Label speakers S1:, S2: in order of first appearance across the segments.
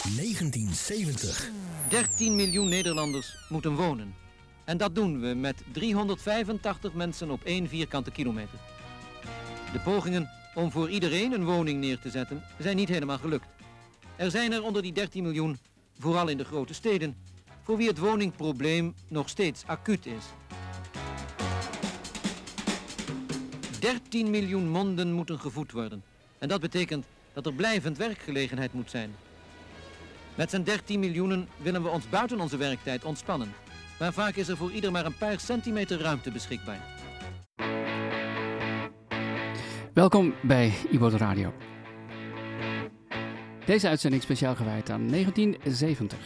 S1: 1970.
S2: 13 miljoen Nederlanders moeten wonen. En dat doen we met 385 mensen op 1 vierkante kilometer. De pogingen om voor iedereen een woning neer te zetten zijn niet helemaal gelukt. Er zijn er onder die 13 miljoen, vooral in de grote steden, voor wie het woningprobleem nog steeds acuut is. 13 miljoen monden moeten gevoed worden. En dat betekent dat er blijvend werkgelegenheid moet zijn. Met zijn 13 miljoenen willen we ons buiten onze werktijd ontspannen. Maar vaak is er voor ieder maar een paar centimeter ruimte beschikbaar.
S3: Welkom bij Ibo de Radio. Deze uitzending speciaal gewijd aan 1970.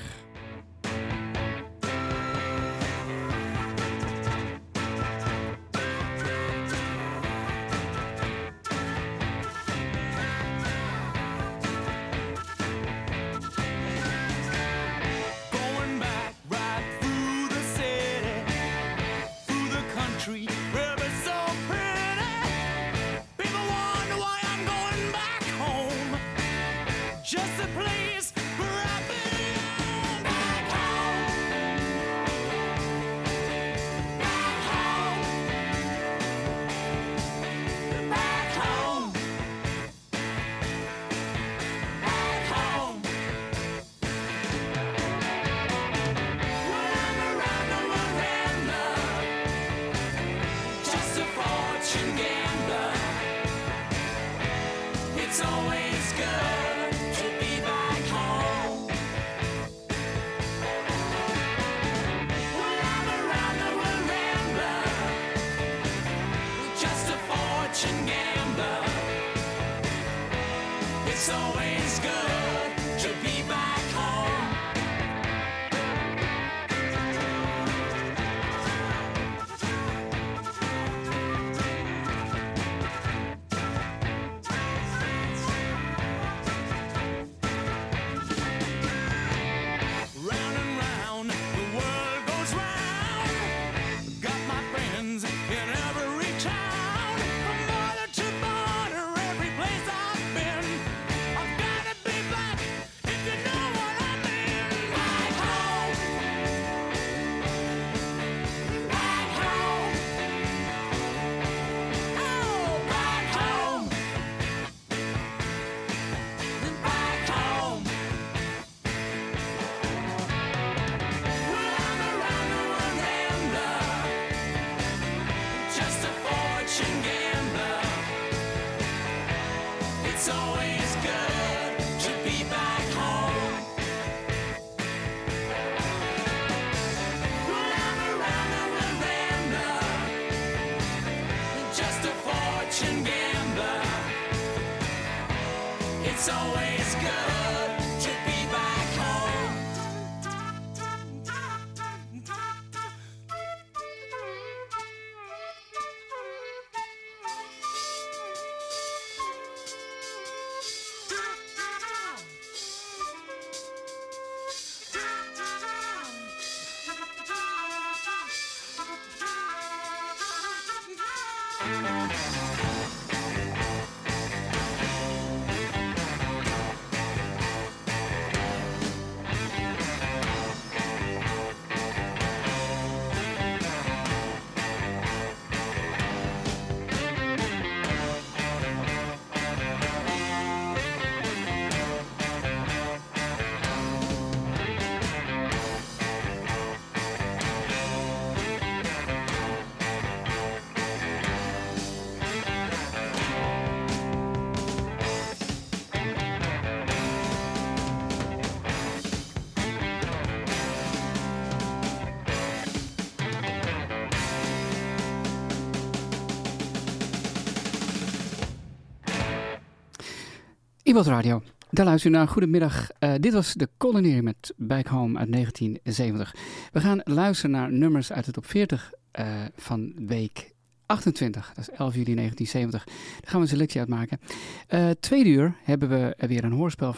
S3: Ibo Radio, daar luister je naar. Goedemiddag. Dit was de Colonier met Back Home uit 1970. We gaan luisteren naar nummers uit de top 40 van week 28. Dat is 11 juli 1970. Daar gaan we een selectie uitmaken. Tweede uur hebben we weer een hoorspel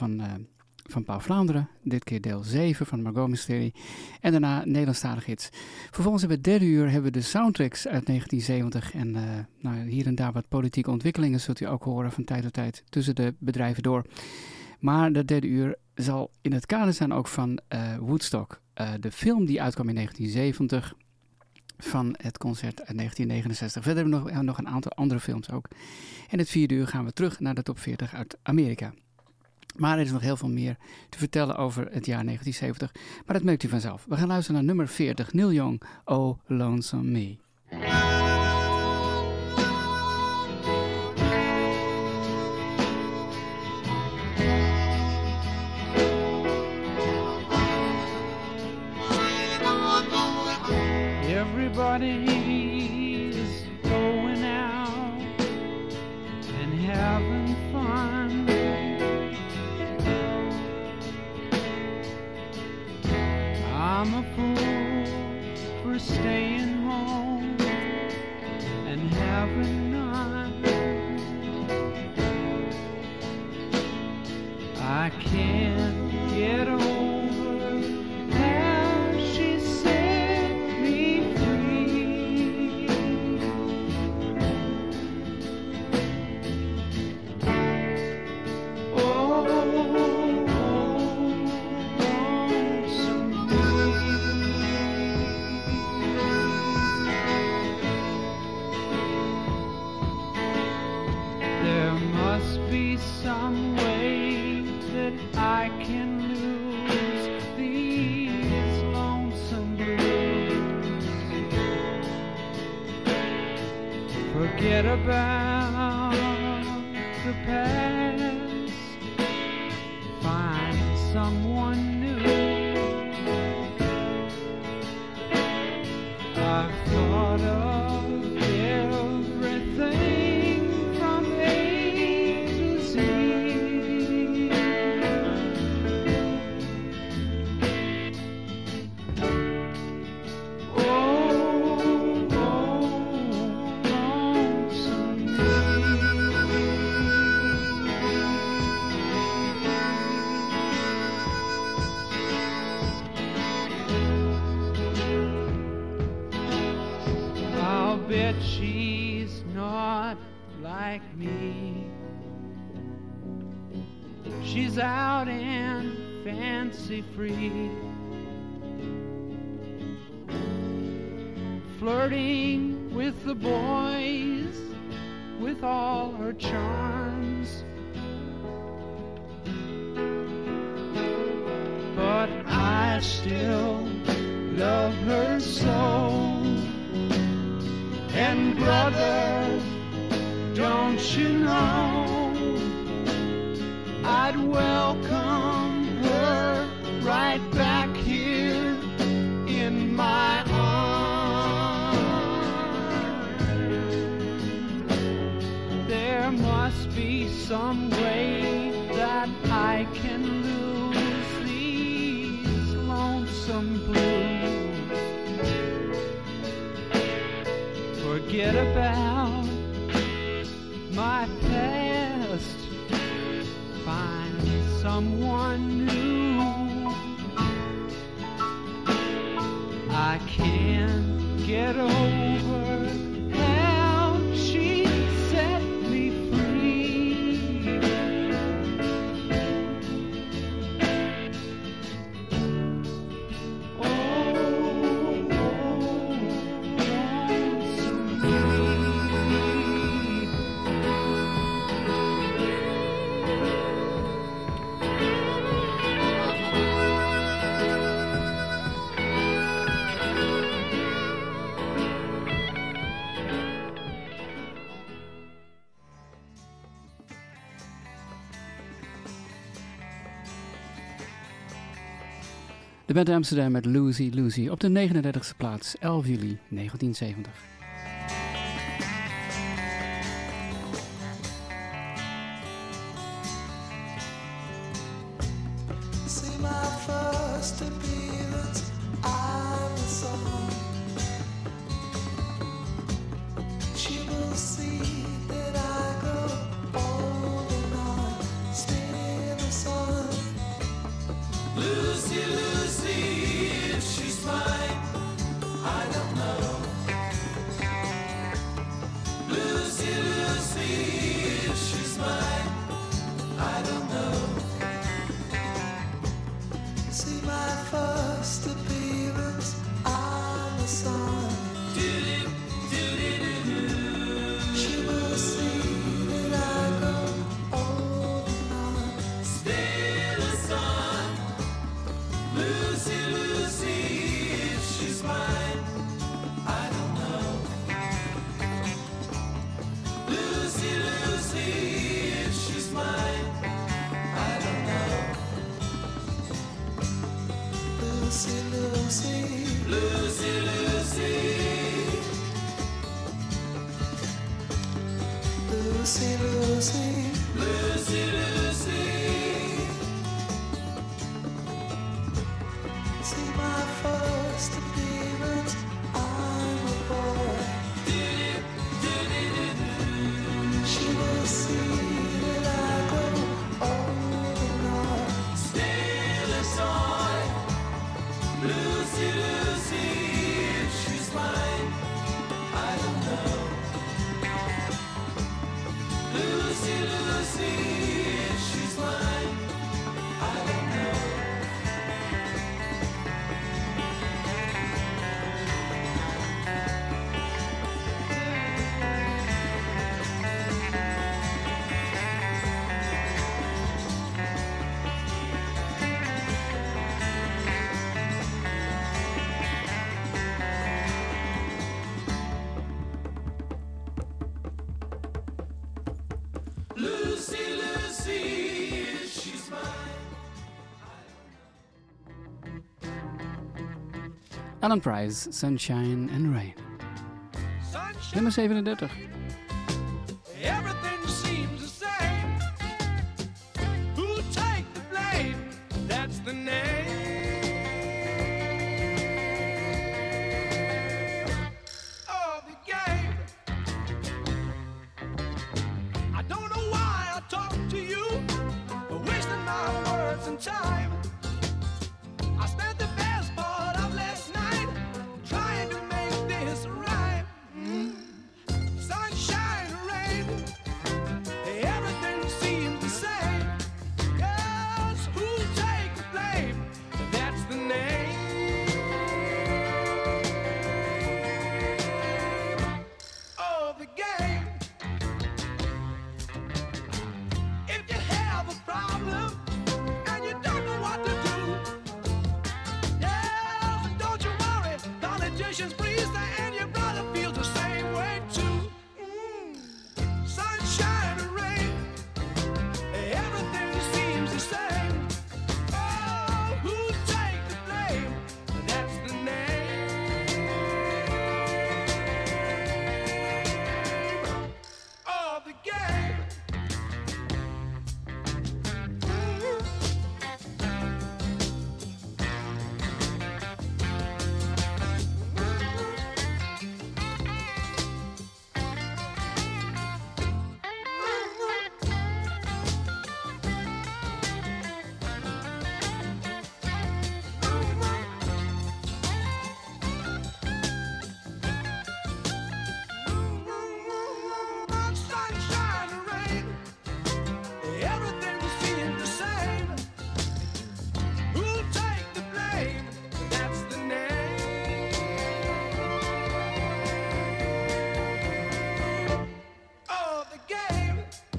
S3: van Paul Vlaanderen. Dit keer deel 7 van Margot Mysterie. En daarna Nederlandstalige hits. Vervolgens hebben we het derde uur hebben we de soundtracks uit 1970. En hier en daar wat politieke ontwikkelingen zult u ook horen van tijd tot tijd tussen de bedrijven door. Maar dat derde uur zal in het kader zijn ook van Woodstock. De film die uitkwam in 1970 van het concert uit 1969. Verder hebben we nog een aantal andere films ook. En het 4e uur gaan we terug naar de top 40 uit Amerika. Maar er is nog heel veel meer te vertellen over het jaar 1970. Maar dat merkt u vanzelf. We gaan luisteren naar nummer 40, Neil Young, Oh Lonesome Me.
S1: Everybody's going out and having fun. I'm a fool for staying home and having none. I can't get over how she set me free. Oh, lonesome me. There must be some way that I can lose these lonesome blues. Forget about the past, find someone new. I've thought of everything from A to Z. I'll bet she's not like me. She's out and fancy free, flirting with the boys with all her charms. But I still love her so. And brother, don't you know, I'd welcome her right back here in my arms. There must be some way that I can lose these lonesome blues. Forget about my past, find someone new. I can't get over how she set me free.
S3: De band Amsterdam met Lucy Lucy op de 39e plaats, 11 juli 1970.
S4: See my first appearance, I'm the song. She will see that I go on and on, stay in the sun. Lucy, Lucy, if she's mine, I don't know. Lucy, Lucy, if she's mine, I don't know. Lucy, Lucy, Lucy. See my first appearance, I'm a boy. She will see that I grow old and not still a toy. Lucy, Lucy, if she's mine, I don't know. Lucy, Lucy, if she's mine, I don't know. Lucy, Lucy, she's mine.
S3: Alan Price, Sunshine and Rain.
S1: Sunshine,
S3: Nummer 37.
S1: everything seems the same. Who take the blame? That's the name of the game. I don't know why I talk to you, wasting my words and time. I spent the best part of last night trying to make this right. Sunshine, rain, everything seems the same. Yes, who take the blame? That's the name of the game. If you have a problem and you don't know what to do, yeah, don't you worry, politicians please, and your brother feels the same way too. Sunshine and rain, everything seems the same. Oh, who take the blame? That's the name of the game. Sunshine and rain, everything seems the same. Who take the blame? That's the name of the game.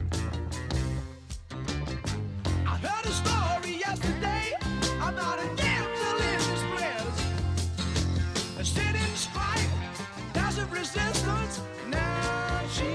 S1: I heard a story yesterday about a damsel in distress, sitting strike, passive resistance. Now she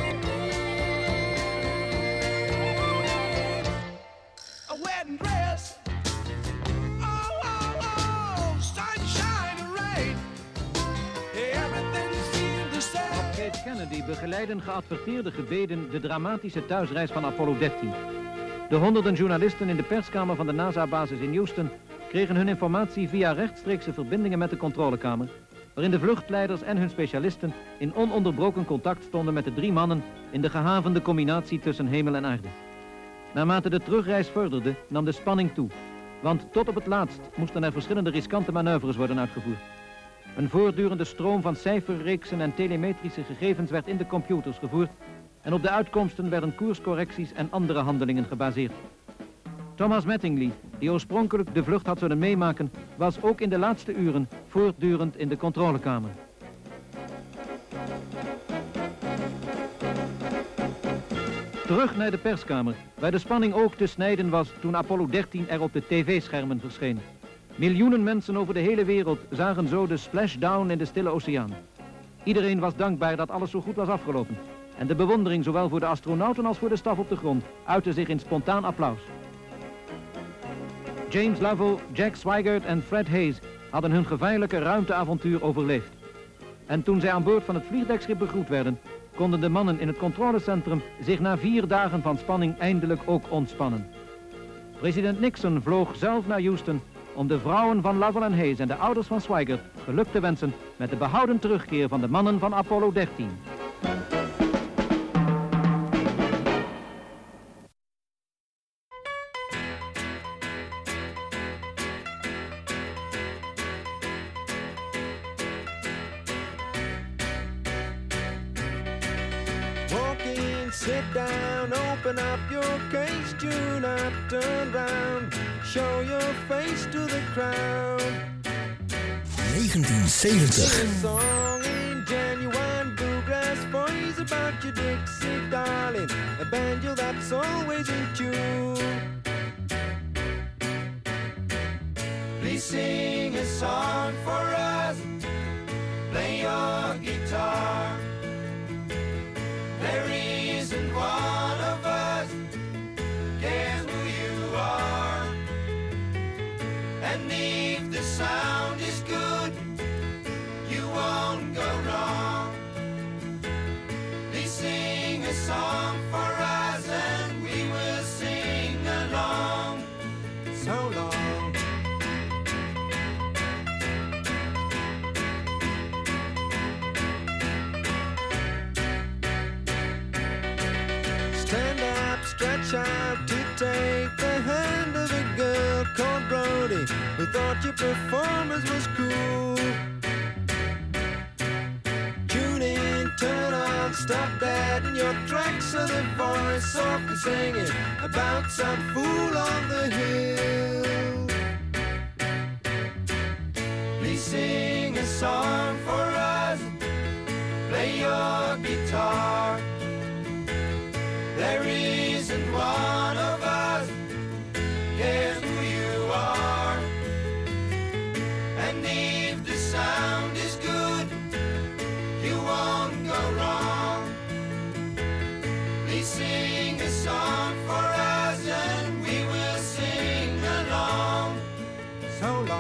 S1: a wedding dress. Oh, oh, oh, sunshine and rain, everything seems the same.
S2: Kate Kennedy begeleiden geadverteerde gebeden de dramatische thuisreis van Apollo 13. De honderden journalisten in de perskamer van de NASA-basis in Houston kregen hun informatie via rechtstreekse verbindingen met de controlekamer, waarin de vluchtleiders en hun specialisten in ononderbroken contact stonden met de 3 mannen in de gehavende combinatie tussen hemel en aarde. Naarmate de terugreis vorderde, nam de spanning toe, want tot op het laatst moesten er verschillende riskante manoeuvres worden uitgevoerd. Een voortdurende stroom van cijferreeksen en telemetrische gegevens werd in de computers gevoerd en op de uitkomsten werden koerscorrecties en andere handelingen gebaseerd. Thomas Mattingly, die oorspronkelijk de vlucht had zullen meemaken, was ook in de laatste uren voortdurend in de controlekamer. Terug naar de perskamer, waar de spanning ook te snijden was toen Apollo 13 er op de tv-schermen verscheen. Miljoenen mensen over de hele wereld zagen zo de splashdown in de Stille Oceaan. Iedereen was dankbaar dat alles zo goed was afgelopen. En de bewondering zowel voor de astronauten als voor de staf op de grond uitte zich in spontaan applaus. James Lovell, Jack Swigert en Fred Hayes hadden hun gevaarlijke ruimteavontuur overleefd. En toen zij aan boord van het vliegdekschip begroet werden, konden de mannen in het controlecentrum zich na 4 dagen van spanning eindelijk ook ontspannen. President Nixon vloog zelf naar Houston om de vrouwen van Lovell en Hayes en de ouders van Swigert geluk te wensen met de behouden terugkeer van de mannen van Apollo 13.
S1: Walk in, sit down, open up your case, tune up, turn round, show your face to the crowd.
S5: 1970.
S1: Sing a song in genuine bluegrass voice about your Dixie darling, a banjo that's always in tune. Please sing a song for us, play your guitar. There isn't one of us cares who you are. And if the sound is good, you won't go wrong. Please sing a song for us and we will sing along. So long. Stand up, stretch out to take the hand of a girl called Brody, who thought your performance was cool. Tune in, turn on, stop that in your tracks of the voice, softly singing about some fool on the hill. Please sing a song for us, play your guitar. There isn't one of us cares who you are. And if the sound is good, you won't go wrong. Please sing a song for us and we will sing along. So long.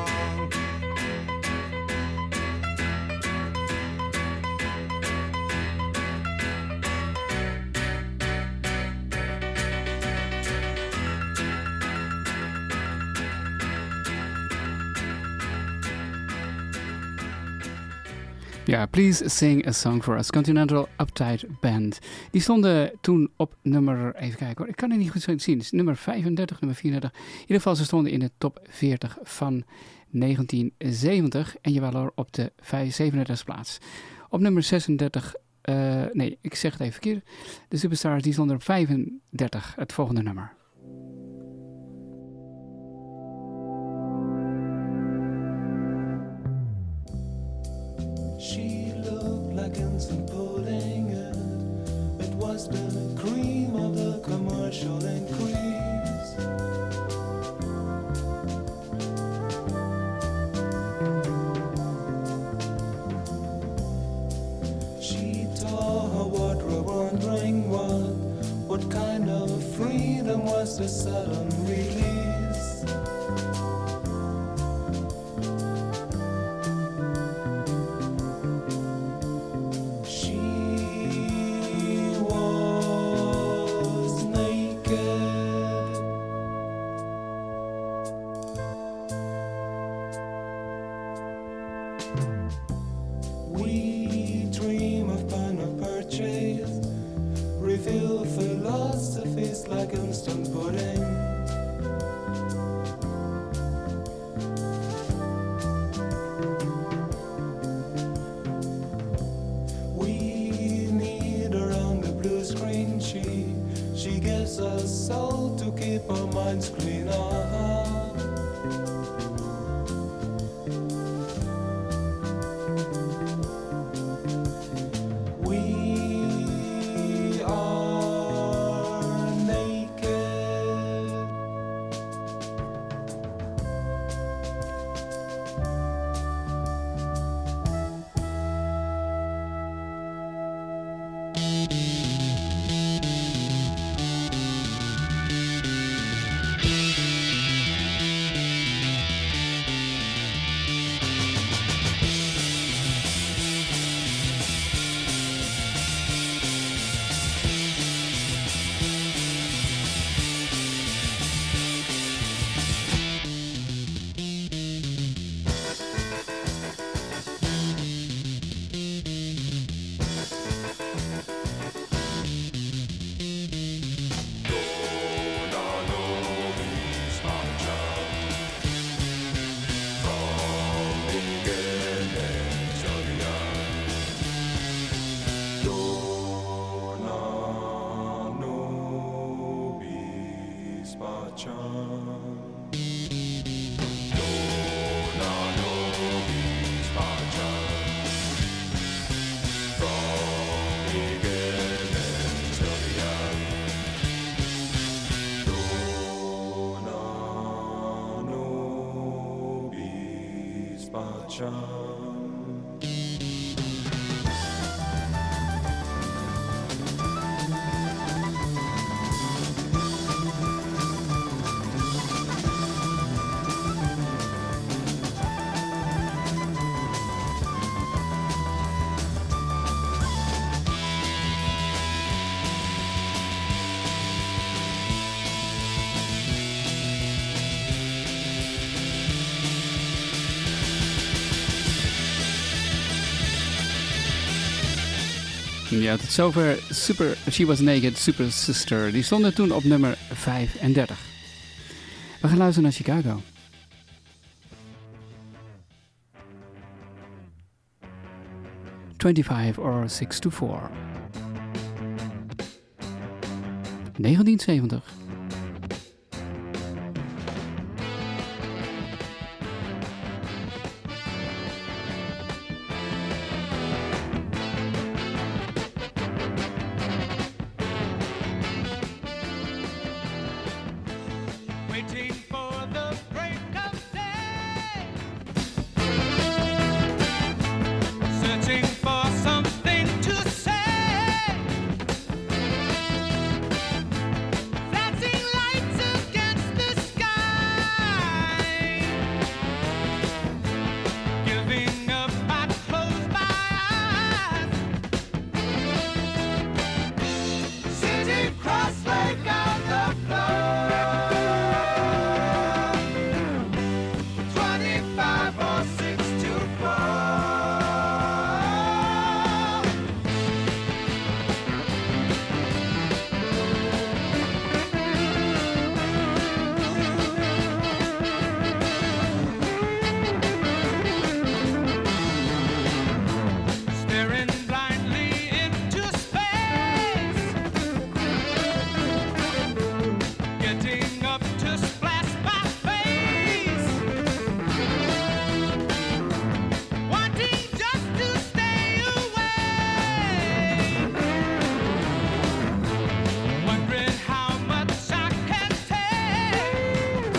S3: Ja, Please Sing a Song for Us, Continental Uptight Band. Die stonden toen op nummer, even kijken hoor, ik kan het niet goed zien, dus nummer 35, nummer 34. In ieder geval, ze stonden in de top 40 van 1970 en je waren op de 37e plaats. Op nummer 36, nee, ik zeg het even verkeerd. De Superstars, die stonden op 35, het volgende nummer.
S4: She looked like instant pudding. It was the cream of the commercial increase. She tore her wardrobe, wondering what kind of freedom was the sudden release. Like instant pudding. We need her on the blue screen. She gives us soul to keep our minds clean.
S3: Ja, tot zover She Was Naked, Super Sister. Die stonden toen op nummer 35. We gaan luisteren naar Chicago. "25 or 6 to 4". 1970.
S1: Waiting for the break of day, searching for something to say, flashing lights against the sky, giving up, I close my eyes, sitting cross-legged on the floor. 25 or 6 to 4. Staring blindly into space, getting up to splash my face, wanting just to stay away, wondering how much I can take.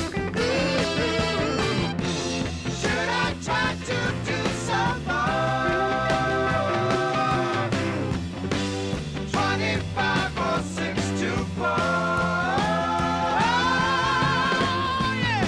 S1: Should I try to do some more? 25 or 6 to 4. Yeah.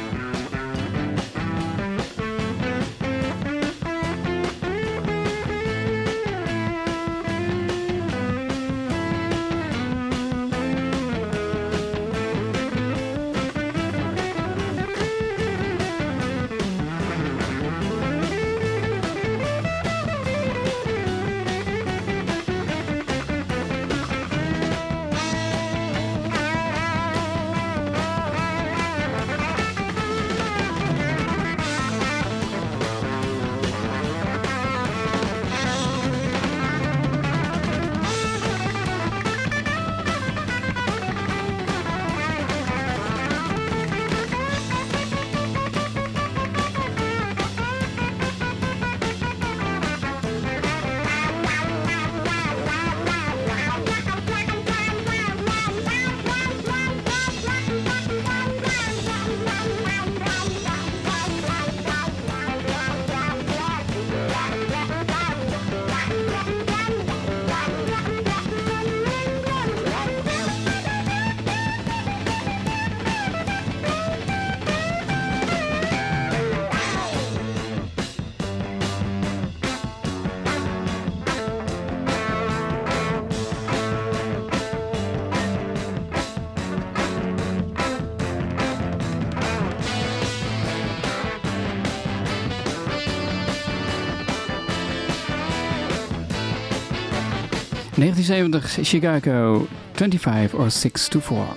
S3: ...1970, Chicago, 25 or 6 to 4.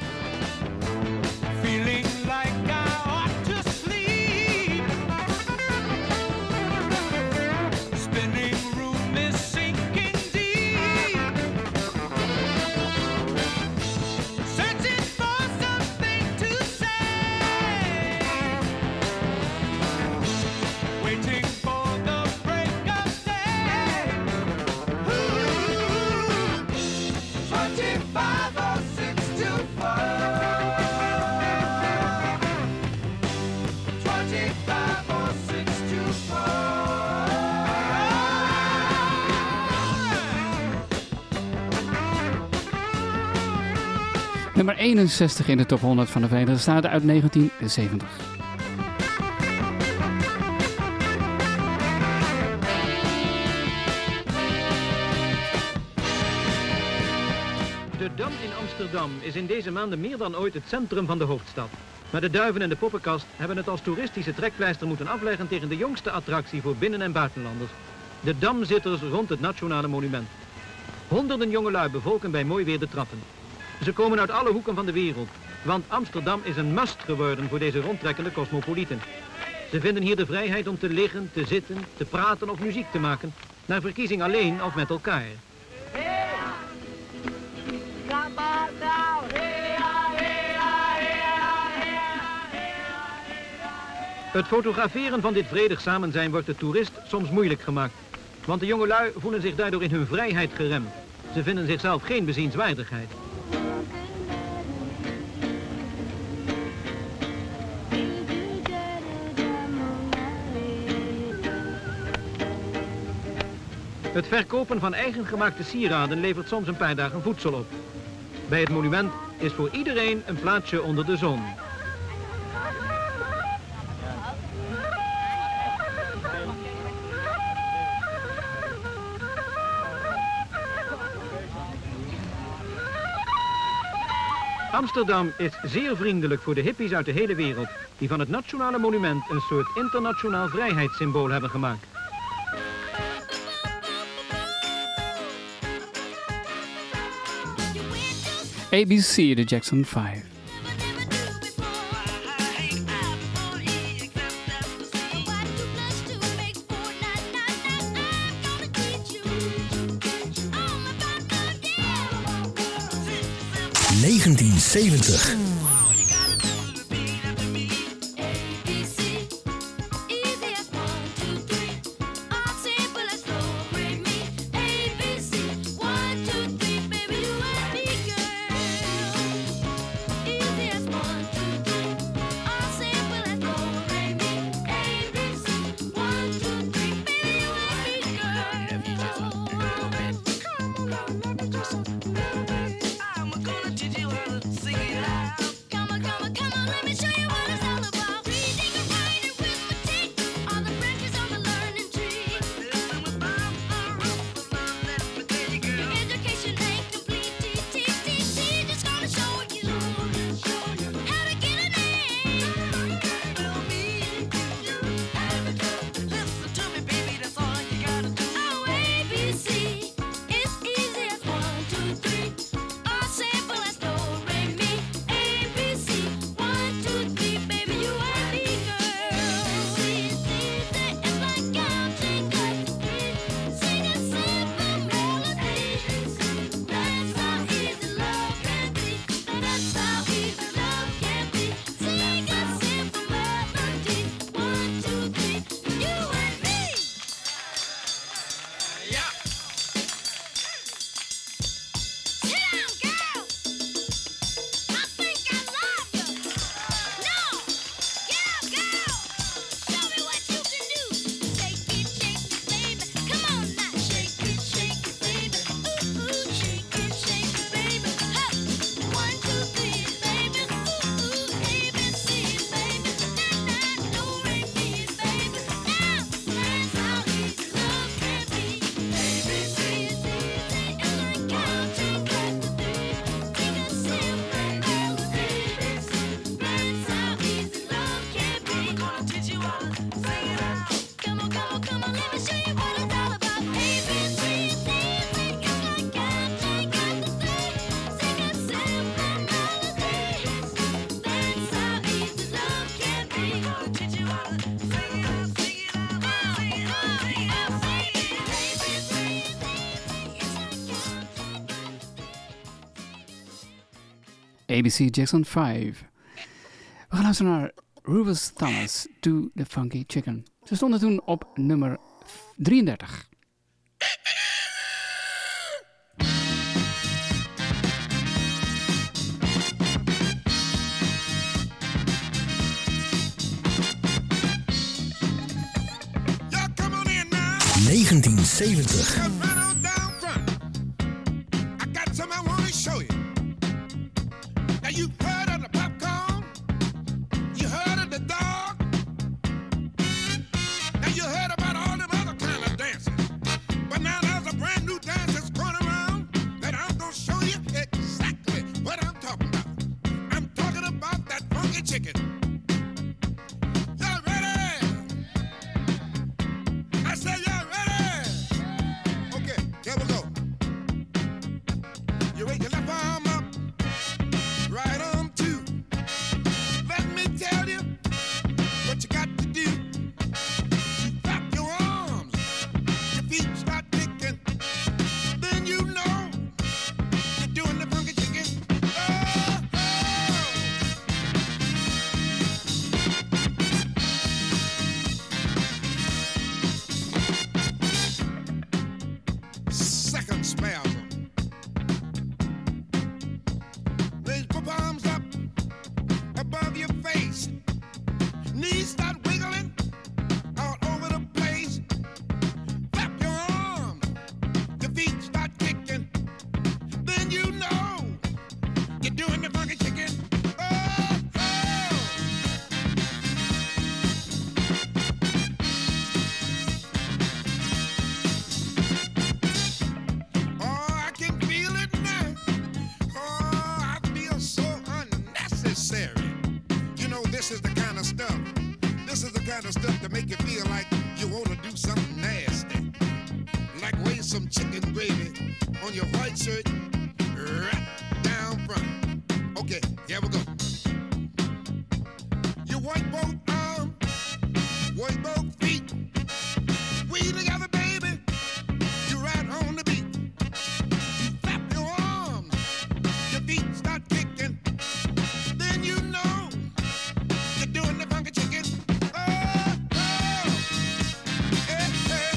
S1: Feeling like I ought to sleep. Spinning room is sinking deep. Searching for some
S3: Nummer 61 in de top 100 van de Verenigde Staten uit 1970.
S2: De Dam in Amsterdam is in deze maanden meer dan ooit het centrum van de hoofdstad. Maar de Duiven en de Poppenkast hebben het als toeristische trekpleister moeten afleggen tegen de jongste attractie voor binnen- en buitenlanders. De damzitters rond het Nationale Monument. Honderden jongelui bevolken bij mooi weer de trappen. Ze komen uit alle hoeken van de wereld, want Amsterdam is een must geworden voor deze rondtrekkende cosmopolieten. Ze vinden hier de vrijheid om te liggen, te zitten, te praten of muziek te maken, naar verkiezing alleen of met elkaar. Het fotograferen van dit vredig samenzijn wordt de toerist soms moeilijk gemaakt. Want de jongelui voelen zich daardoor in hun vrijheid geremd. Ze vinden zichzelf geen bezienswaardigheid. Het verkopen van eigengemaakte sieraden levert soms een paar dagen voedsel op. Bij het monument is voor iedereen een plaatsje onder de zon. Amsterdam is zeer vriendelijk voor de hippies uit de hele wereld, die van het Nationale Monument een soort internationaal vrijheidssymbool hebben gemaakt.
S3: ABC, de Jackson 5.
S5: ...1970.
S3: ABC Jackson 5. We gaan luisteren naar Rufus Thomas, Do the Funky Chicken. Ze stonden toen op nummer 33.
S1: Y'all come on in now.
S5: 1970.
S1: Right on down front. I got something I want to show you.
S6: Knees start wiggling all over the place. Flap your arms, your feet start kicking. Then you know you're doing the funky chicken. Oh, oh. Oh, I can feel it now. Oh, I feel so unnecessary. You know, this is the kind of stuff. This is the kind of stuff to make you feel like you want to do something nasty. Like waste some chicken gravy on your white shirt right down front. Okay, here we go. You wipe both arms, wipe both feet. We together, baby. You right on the beat. You flap your arms, your feet start kicking. Then you know you're doing the funky chicken. Oh, oh, eh, eh.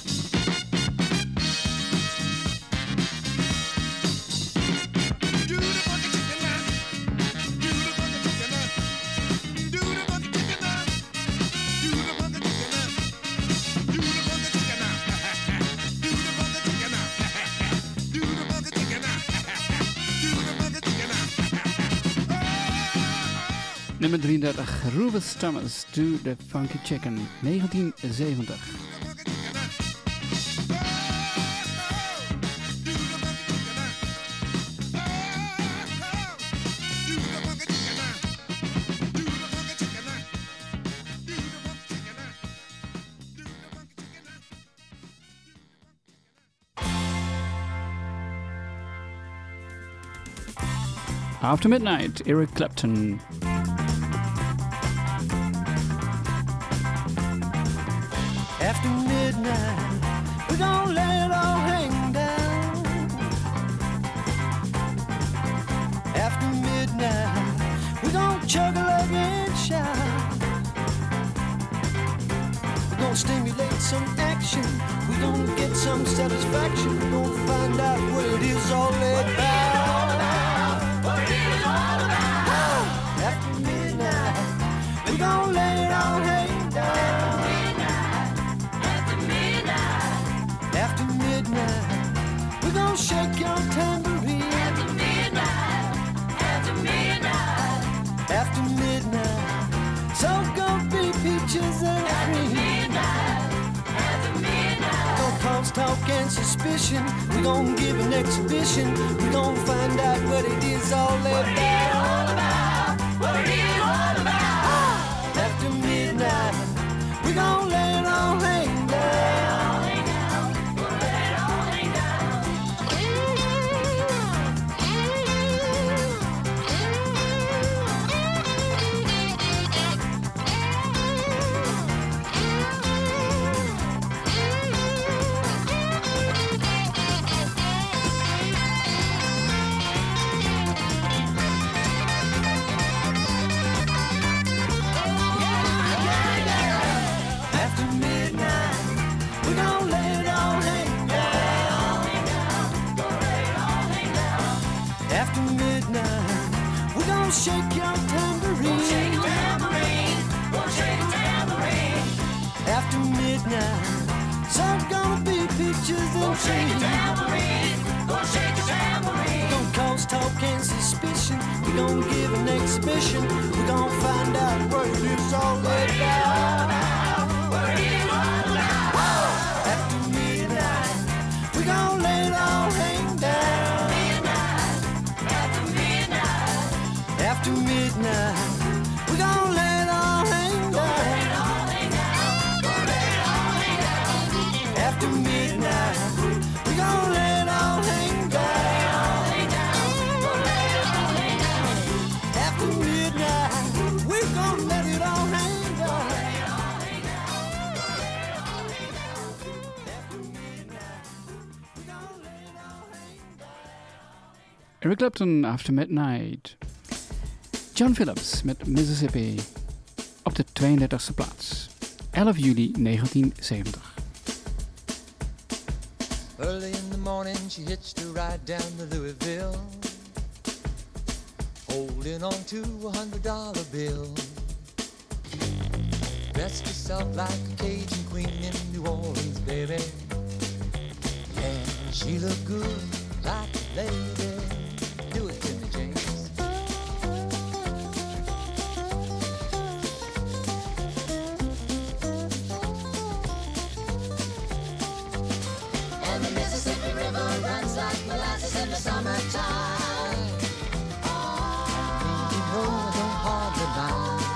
S6: Do the funky chicken now. Do the funky chicken now. Do the funky chicken now. Do the funky chicken now. Do the funky chicken now. Do the funky chicken now. Do the funky chicken now. Do the funky chicken now. Oh, oh.
S3: Nummer 33, Rufus Thomas, Do the Funky Chicken, 1970. After Midnight, Eric Clapton.
S1: After midnight, we're gonna let it all hang down. After midnight, we're gonna chug a lug and shout. We're gonna stimulate some action. We're gonna get some satisfaction. We're gonna find out what it is all about. What it is all about. After midnight, we're gonna let it all hang down. After midnight, we're gonna shake your tambourine. After midnight, after midnight, after midnight, so gonna be peaches and cream. After midnight, gonna cause talk and suspicion. We're gonna give an exhibition. We're gonna find out what it is all about. What it is all about. After midnight, we're gonna let it all hang down. Shake your tambourine. Shake your tambourine. Shake your tambourine. After midnight, so's gonna be peaches and cream. Shake your tambourine. Shake your tambourine. Gonna cause talk and suspicion. We're gonna give an exhibition. We're gonna find out what it is all about. What it is all about. After midnight, we're gonna let it all hang down. After midnight, we're gonna let it all hang down. After midnight, we're gonna let it all hang down. After midnight, we're gonna let it all hang down. After midnight, we're gonna let it all hang down.
S3: Eric Clapton, After Midnight. John Phillips met Mississippi op de 32e plaats. 11 juli 1970.
S7: Early in the morning she hitched a ride down to Louisville, holding on to $100 bill. Dressed herself like a Cajun queen in New Orleans, baby. Yeah, she looked good like a lady. Do it, Jimmy James.
S8: And the Mississippi River runs like molasses in the summertime.
S7: You know I don't hardly mind.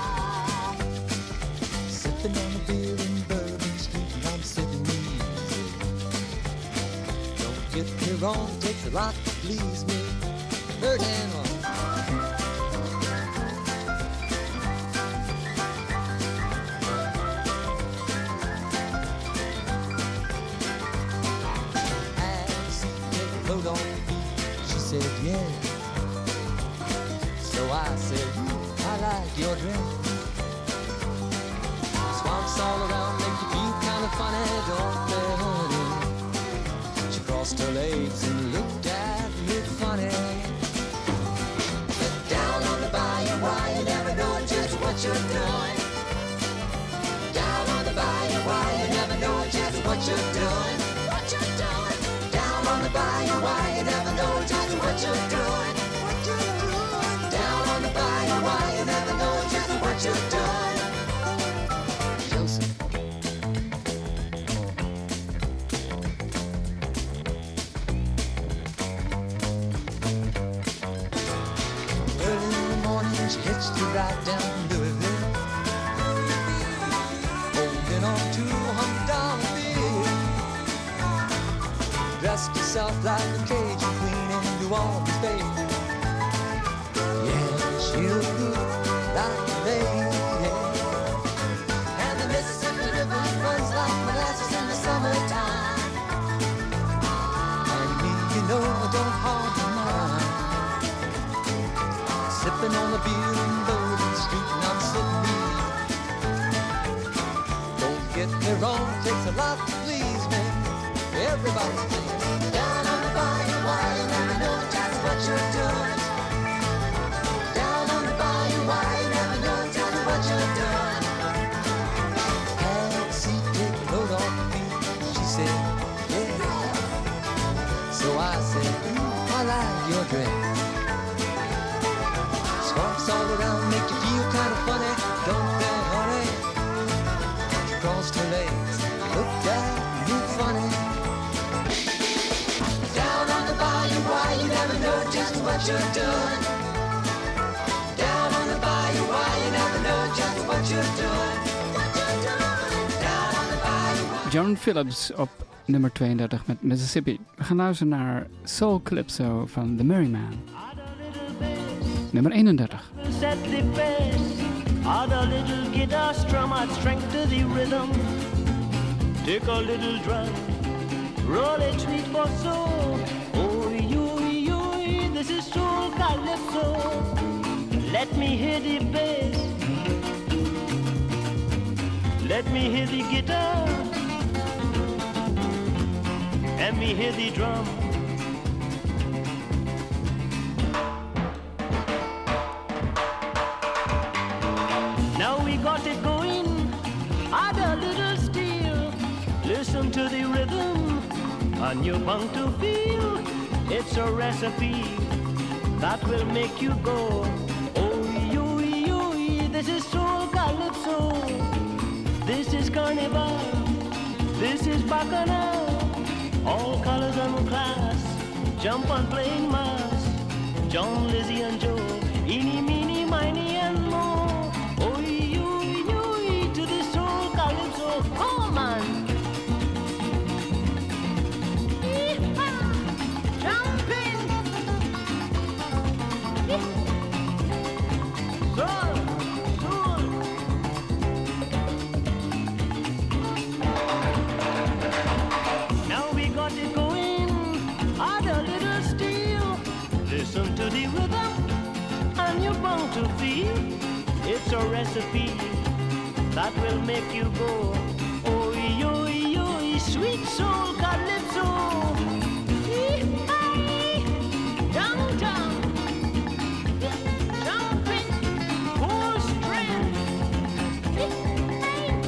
S7: Sipping on a beer in Bourbon Street and I'm sitting easy. Don't get me wrong, takes a lot to please me. Bird and all. Load on the beat, she said yeah. So I said, I like your dress. Swamps all around make you feel kind of funny, don't they, honey? She crossed her legs and looked at me funny. But down on the bayou, why you never know just what you're doing. Down on the bayou, why you never know just what you're doing. What you're doing. Down on the bayou, why you never know just what you're doing. What you're doing. Down on the bayou, why you never know just what you're doing. Joseph. Early in the morning, she hitched a ride down to Louisville, holding on to $100 bill. Dressed herself like a Cajun queen in New Orleans, baby. Yeah, she looked good like a lady. And the Mississippi River runs like molasses in the summertime. And me, you know, I don't hardly mind. Sipping on a beer in Bourbon Street and I'm sitting here. Don't get me wrong, takes a lot to please me. Everybody's pleased. Down on the bayou, why you never know just what you're doing. Down on the bayou, why you never know just what you're doing. Had a seat, take a load off the feet. She said, yeah. So I said, I like your dress. Swamps all around make you feel kind of funny, don't they, honey? She crossed her legs, looked at me funny. Down on the bayou, why you never know just what you're doing. Down on the bayou, why you never know just what you're doing. What you're doing. Down on the bayou.
S3: John Phillips op nummer 32 met Mississippi. We gaan luisteren naar Soul Calypso van The Merryman. Nummer 31.
S9: Set the pace, add a little guitar strum, add strength to the rhythm. Take a little drum, roll it sweet for soul. Oh, you, this is soul calypso. Let me hear the bass, let me hear the guitar, and me hear the drum. Now we got it going, add a little steel. Listen to the rhythm, and you're bound to feel. It's a recipe that will make you go. Oh, you, this is soul calypso. This is carnival, this is bacchanal. All colors and class, jump on playing mass. John, Lizzie and Joe, eeny, meeny, miny and more. Oh, you, to the soul calypso, come on, man. Jumping. Soul, soul. Now we got it going, add a little steel. Listen to the rhythm, and you're bound to feel. It's a recipe that will make you go. Oh, yo, sweet soul calypso. Downtown, jumping, full strength.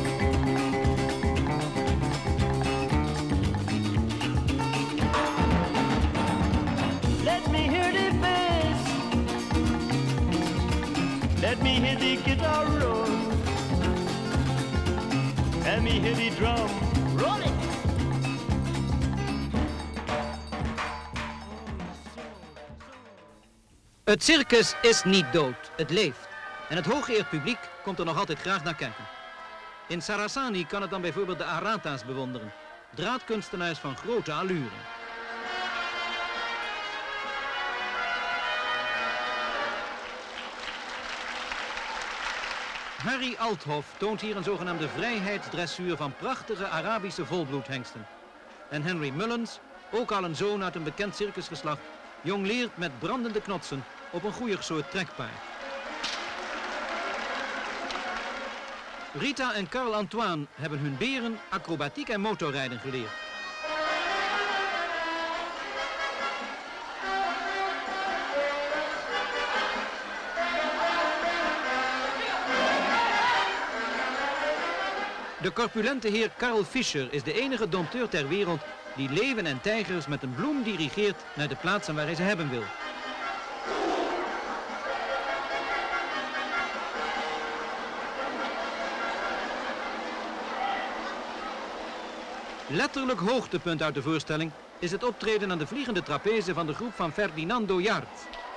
S9: Let me hear the guitar roll. Let me hear the drum. Roll it.
S2: Het circus is niet dood, het leeft. En het hooggeëerd publiek komt er nog altijd graag naar kijken. In Sarasani kan het dan bijvoorbeeld de Arata's bewonderen. Draadkunstenaars van grote allure. Harry Althoff toont hier een zogenaamde vrijheidsdressuur van prachtige Arabische volbloedhengsten. En Henry Mullins, ook al een zoon uit een bekend circusgeslacht, jongleert met brandende knotsen op een goeie soort trekpaard. Rita en Carl Antoine hebben hun beren acrobatiek en motorrijden geleerd. De corpulente heer Carl Fischer is de enige dompteur ter wereld die leeuwen en tijgers met een bloem dirigeert naar de plaatsen waar hij ze hebben wil. Letterlijk hoogtepunt uit de voorstelling is het optreden aan de vliegende trapeze van de groep van Ferdinando Jart.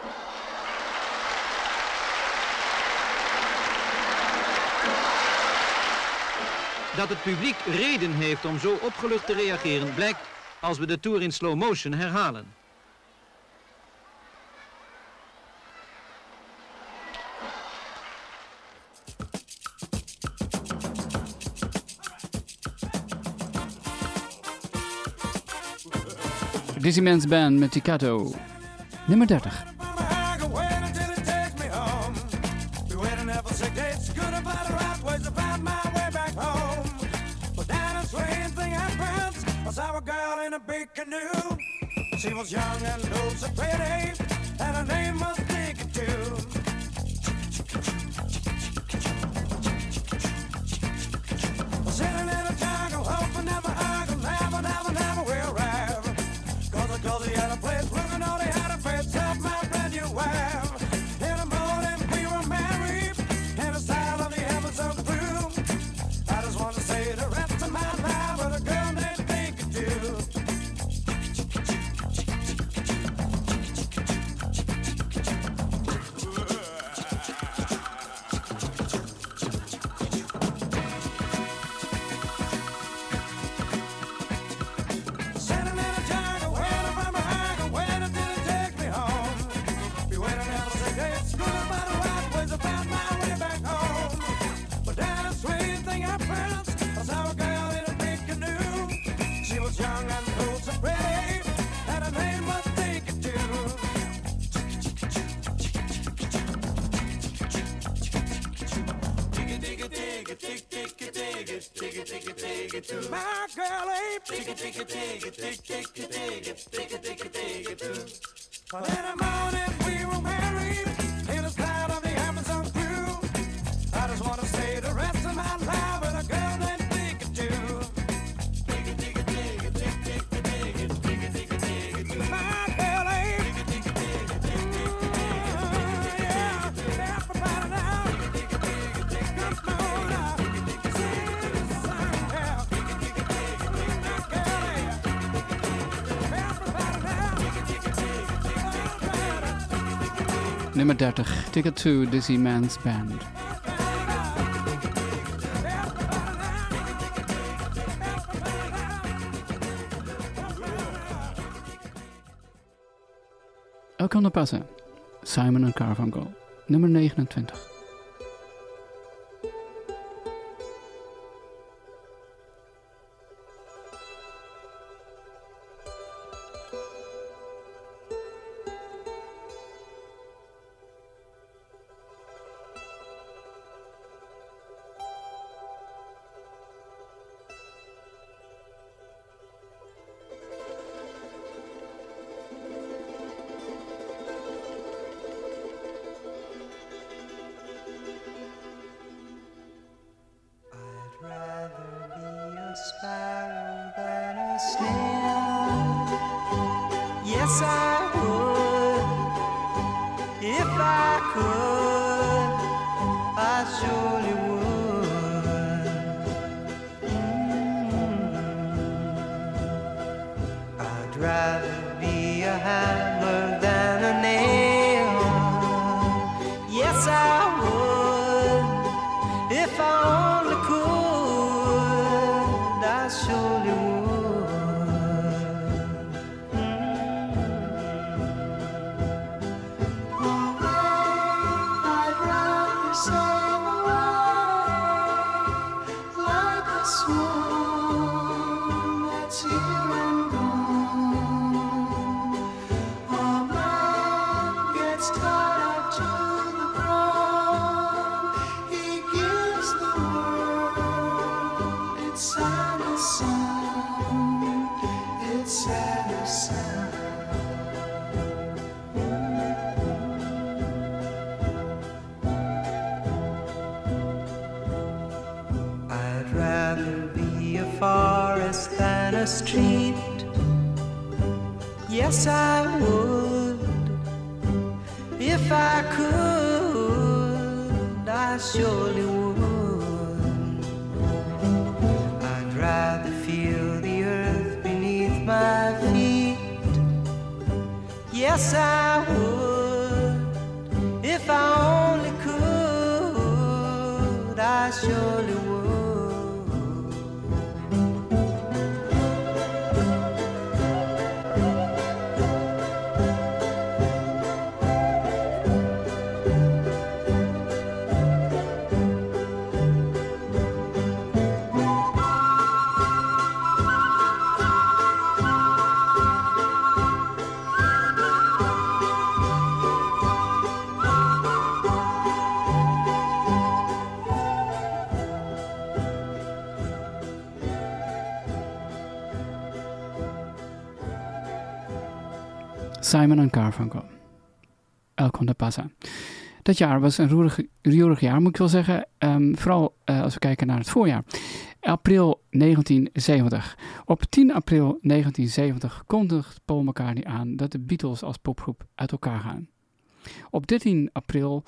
S2: Dat het publiek reden heeft om zo opgelucht te reageren blijkt als we de tour in slow motion herhalen.
S3: Dizzy Man's Band met Ticato. Nummer 30.
S1: She was young and low, so pretty, and her name was Dicky too. Sitting in a jungle, hoping never I could never will arrive. Cause he had a place, looking all he had a face of my brand new wife. In the morning we were married, in the style of the heavens so blue. I just want to say the rest of my life with a girl named Dicky too. My girl ain't dig it too. But in the morning we were married in the style of the Amazon crew. I just want to stay the rest of my life with a girl named Dig it too. My girl ain't yeah, everybody now. Come on now.
S3: Nummer 30. Ticket to Dizzy Man's Band. El Conde Pasa. Simon & Garfunkel. Nummer 29.
S7: surely would. I'd rather be a hammer than a nail. Yes, I would. If I only could, I surely would.
S4: I'd rather sail away like a swan that's here and gone. A man gets tied to the ground. He gives the world its saddest sound. Its saddest sound.
S7: I'd rather be a forest than a street. Yes, I would. If I could, I surely would. I'd rather feel the earth beneath my feet. Yes, I would. If I only could, I surely would.
S3: Simon & Garfunkel. El Conde Pasa. Dat jaar was een roerig jaar, moet ik wel zeggen. Vooral als we kijken naar het voorjaar. April 1970. Op 10 april 1970 kondigt Paul McCartney aan dat de Beatles als popgroep uit elkaar gaan. Op 13 april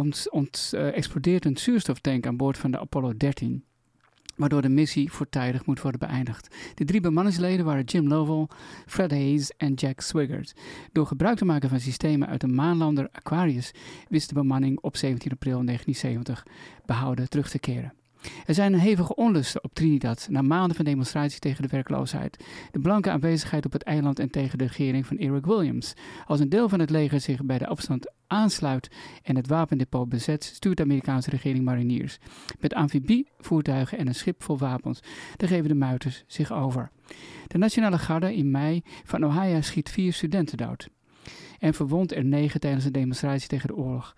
S3: explodeert een zuurstoftank aan boord van de Apollo 13. Waardoor de missie voortijdig moet worden beëindigd. De 3 bemanningsleden waren Jim Lovell, Fred Hayes en Jack Swigert. Door gebruik te maken van systemen uit de maanlander Aquarius wist de bemanning op 17 april 1970 behouden terug te keren. Er zijn hevige onlusten op Trinidad na maanden van demonstraties tegen de werkloosheid, de blanke aanwezigheid op het eiland en tegen de regering van Eric Williams. Als een deel van het leger zich bij de opstand aansluit en het wapendepot bezet, stuurt de Amerikaanse regering mariniers met amfibievoertuigen en een schip vol wapens. Daar geven de muiters zich over. De Nationale Garde in mei van Ohio schiet 4 studenten dood en verwondt er 9 tijdens een demonstratie tegen de oorlog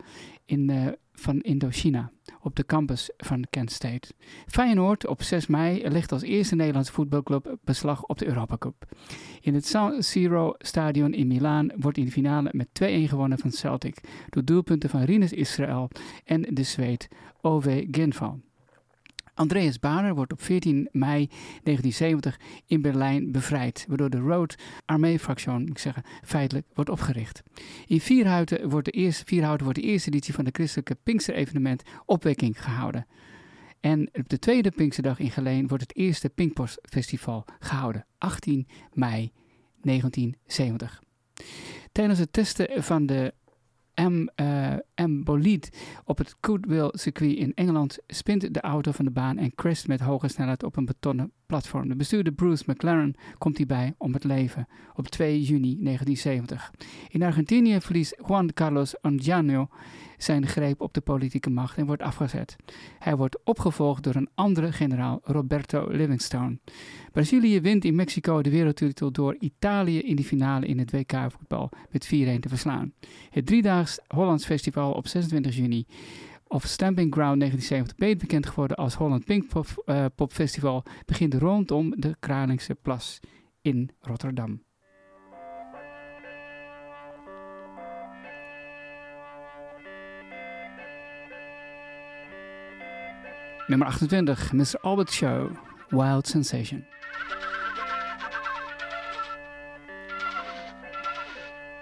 S3: van Indochina op de campus van Kent State. Feyenoord op 6 mei legt als eerste Nederlandse voetbalclub beslag op de Europa Cup. In het San Siro stadion in Milaan wordt in de finale met 2-1 gewonnen van Celtic door doelpunten van Rinus Israël en de Zweed Ove Ginval. Andreas Baader wordt op 14 mei 1970 in Berlijn bevrijd, waardoor de Rood Armee-fractie, feitelijk wordt opgericht. In Vierhouten wordt de eerste editie van de christelijke Pinkster-evenement Opwekking gehouden. En op de tweede Pinksterdag in Geleen wordt het eerste Pinkpostfestival gehouden, 18 mei 1970. Tijdens het testen van de M-bolide op het Goodwill circuit in Engeland spint de auto van de baan en crasht met hoge snelheid op een betonnen platform. De bestuurder Bruce McLaren komt hierbij om het leven op 2 juni 1970. In Argentinië verliest Juan Carlos Onganio zijn greep op de politieke macht en wordt afgezet. Hij wordt opgevolgd door een andere generaal, Roberto Livingstone. Brazilië wint in Mexico de wereldtitel door Italië in de finale in het WK-voetbal met 4-1 te verslaan. Het 3-daags Hollands Festival op 26 juni of Stamping Ground 1970, beter bekend geworden als Holland Pinkpop Festival, begint rondom de Kralingse Plas in Rotterdam. Nummer 28, Mr. Albert Show, Wild Sensation.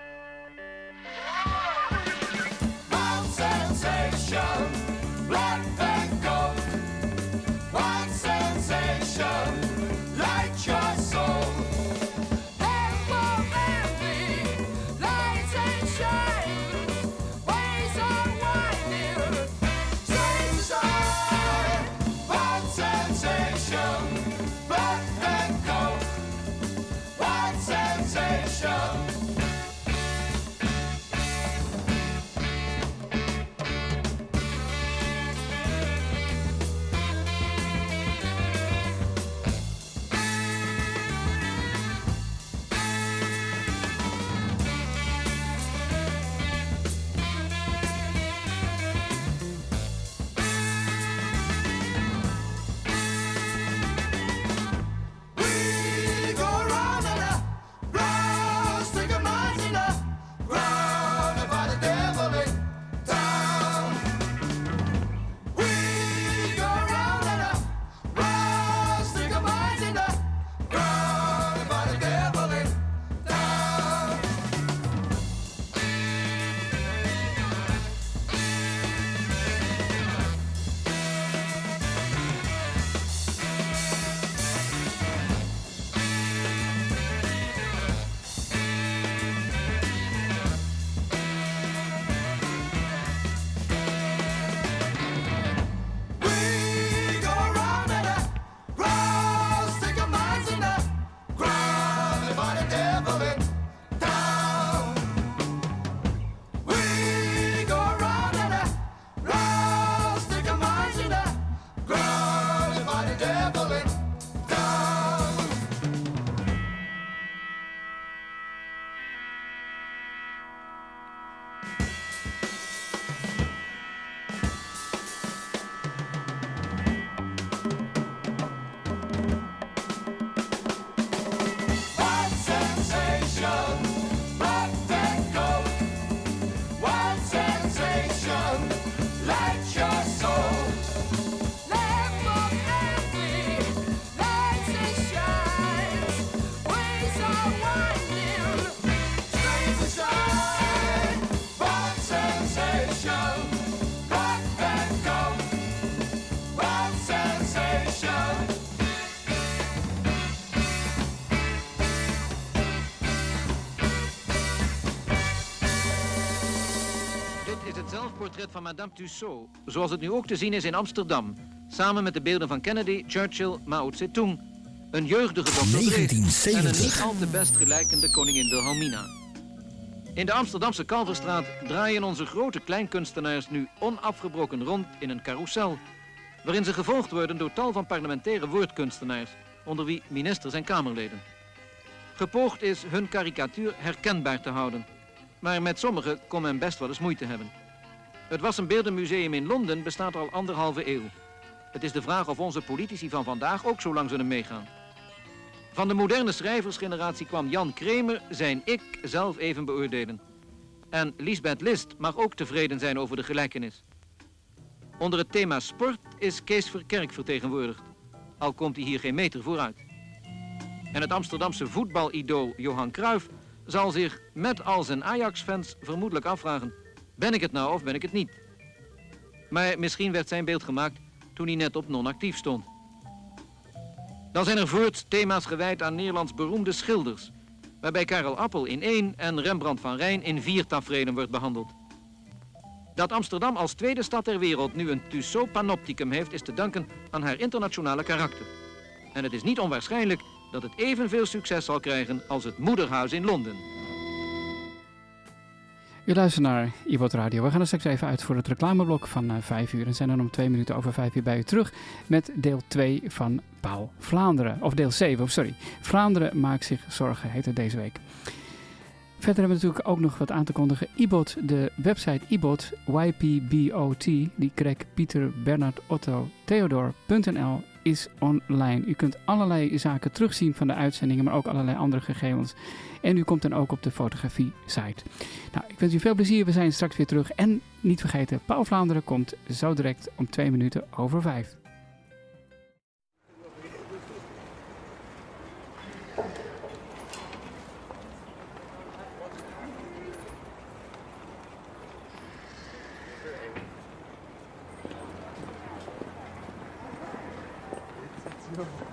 S1: Wild sensation, black
S2: portret van Madame Tussaud, zoals het nu ook te zien is in Amsterdam, samen met de beelden van Kennedy, Churchill, Mao Zedong, een jeugdige Dr. Dre en een
S5: 1970.
S2: niet al te best gelijkende koningin Wilhelmina. In de Amsterdamse Kalverstraat draaien onze grote kleinkunstenaars nu onafgebroken rond in een carousel, waarin ze gevolgd worden door tal van parlementaire woordkunstenaars, onder wie ministers en kamerleden. Gepoogd is hun karikatuur herkenbaar te houden, maar met sommige kon men best wel eens moeite hebben. Het Wassenbeeldenmuseum in Londen bestaat al 1,5 eeuw. Het is de vraag of onze politici van vandaag ook zo lang zullen meegaan. Van de moderne schrijversgeneratie kwam Jan Kremer zijn ik zelf even beoordelen. En Liesbeth List mag ook tevreden zijn over de gelijkenis. Onder het thema sport is Kees Verkerk vertegenwoordigd, al komt hij hier geen meter vooruit. En het Amsterdamse voetbalidool Johan Cruijff zal zich met al zijn Ajax-fans vermoedelijk afvragen: ben ik het nou of ben ik het niet? Maar misschien werd zijn beeld gemaakt toen hij net op non-actief stond. Dan zijn er voorts thema's gewijd aan Nederlands beroemde schilders, waarbij Karel Appel in 1 en Rembrandt van Rijn in 4 taferelen wordt behandeld. Dat Amsterdam als tweede stad ter wereld nu een Tussaud Panopticum heeft, is te danken aan haar internationale karakter. En het is niet onwaarschijnlijk dat het evenveel succes zal krijgen als het moederhuis in Londen.
S3: U luistert naar Ibot Radio. We gaan er straks even uit voor het reclameblok van 5 uur. En zijn dan om 2 minuten over 5 uur bij u terug met deel 2 van Pauw Vlaanderen. Of deel 7, sorry. Vlaanderen maakt zich zorgen, heet het deze week. Verder hebben we natuurlijk ook nog wat aan te kondigen. Ibot, de website Ibot, YPBOT, die Craig Pieter Bernard Otto Theodor.nl is online. U kunt allerlei zaken terugzien van de uitzendingen, maar ook allerlei andere gegevens. En u komt dan ook op de fotografie-site. Nou, ik wens u veel plezier. We zijn straks weer terug. En niet vergeten, Pauw Vlaanderen komt zo direct om 2 minuten over 5.
S10: Ja.